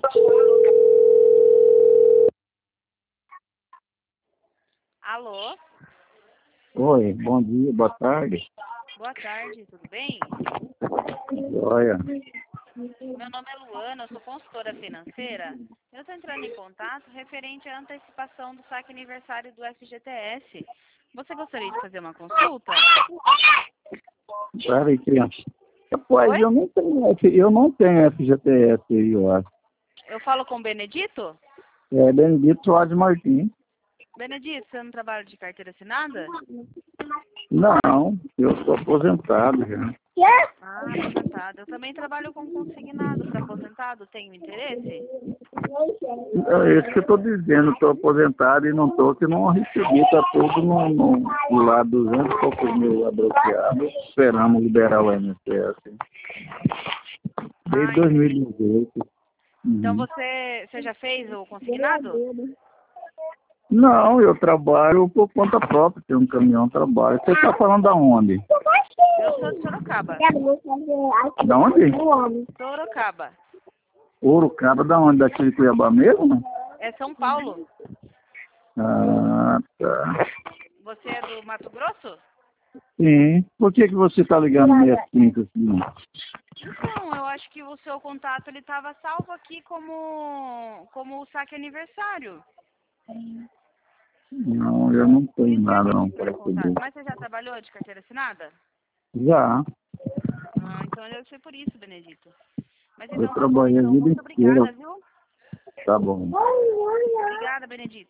Alô? Oi, bom dia, boa tarde. Boa tarde, tudo bem? Olha, Meu nome é Luana, eu sou consultora financeira. Eu estou entrando em contato referente à antecipação do saque aniversário do FGTS. Você gostaria de fazer uma consulta? peraí, criança. Rapaz, Oi? eu não tenho FGTS aí, eu acho. Eu falo com o Benedito? É Benedito Soares Martins. Benedito, você não trabalha de carteira assinada? Não, eu sou aposentado já. Ah, aposentado. Eu também trabalho com consignado para aposentado. Tenho interesse? É isso que eu estou dizendo, estou aposentado e não estou, que não recebi, está tudo no lado 200 e poucos mil bloqueado. Esperamos liberar o INSS. Desde Entendi. 2018. Então Uhum. você já fez o consignado? Não, eu trabalho por conta própria, tenho um caminhão, trabalho. Você está falando da onde? Eu sou de Sorocaba. Da onde? Sorocaba. Ourocaba, da onde? Daqui de Cuiabá mesmo? É São Paulo. Ah, tá. Você é do Mato Grosso? Sim. Por que você está ligando 65 assim? Então, eu acho que o seu contato ele estava salvo aqui como o saque aniversário. Não, eu não Por tenho isso que a nada gente não entrou para em contato. receber. Mas você já trabalhou de carteira assinada? Já, Ah, então deve ser por isso, Benedito. Mas eu então tá bom, trabalhei a então. vida Muito inteira. obrigada, viu? Tá bom. Obrigada, Benedito.